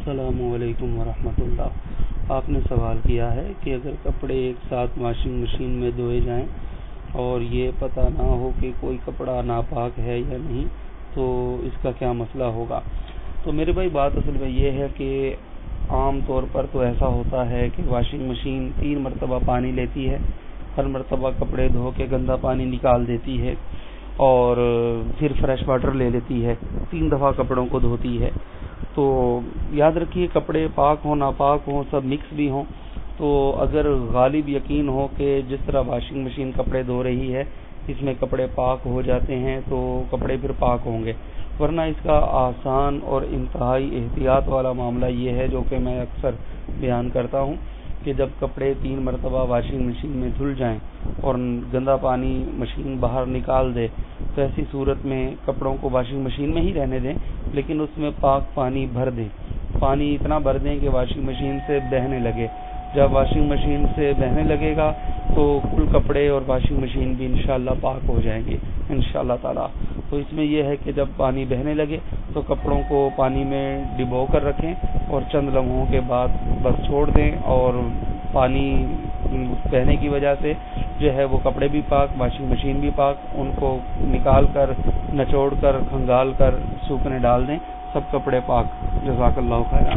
السلام علیکم ورحمۃ اللہ۔ آپ نے سوال کیا ہے کہ اگر کپڑے ایک ساتھ واشنگ مشین میں دھوئے جائیں اور یہ پتہ نہ ہو کہ کوئی کپڑا ناپاک ہے یا نہیں تو اس کا کیا مسئلہ ہوگا۔ تو میرے بھائی بات اصل میں یہ ہے کہ عام طور پر تو ایسا ہوتا ہے کہ واشنگ مشین 3 مرتبہ پانی لیتی ہے، ہر مرتبہ کپڑے دھو کے گندا پانی نکال دیتی ہے اور پھر فریش واٹر لے لیتی ہے، 3 دفعہ کپڑوں کو دھوتی ہے۔ تو یاد رکھیے کپڑے پاک ہوں ناپاک ہوں سب مکس بھی ہوں، تو اگر غالب یقین ہو کہ جس طرح واشنگ مشین کپڑے دھو رہی ہے اس میں کپڑے پاک ہو جاتے ہیں تو کپڑے پھر پاک ہوں گے، ورنہ اس کا آسان اور انتہائی احتیاط والا معاملہ یہ ہے جو کہ میں اکثر بیان کرتا ہوں کہ جب کپڑے 3 مرتبہ واشنگ مشین میں دھل جائیں اور گندا پانی مشین باہر نکال دے تو ایسی صورت میں کپڑوں کو واشنگ مشین میں ہی رہنے دیں، لیکن اس میں پاک پانی بھر دیں، پانی اتنا بھر دیں کہ واشنگ مشین سے بہنے لگے۔ جب واشنگ مشین سے بہنے لگے گا تو کل کپڑے اور واشنگ مشین بھی انشاءاللہ پاک ہو جائیں گے انشاءاللہ تعالی۔ تو اس میں یہ ہے کہ جب پانی بہنے لگے تو کپڑوں کو پانی میں ڈبو کر رکھیں اور چند لمحوں کے بعد بس چھوڑ دیں، اور پانی بہنے کی وجہ سے جو ہے وہ کپڑے بھی پاک، واشنگ مشین بھی پاک، ان کو نکال کر نچوڑ کر کھنگال کر سوکھنے ڈال دیں، سب کپڑے پاک۔ جزاک اللہ خیر۔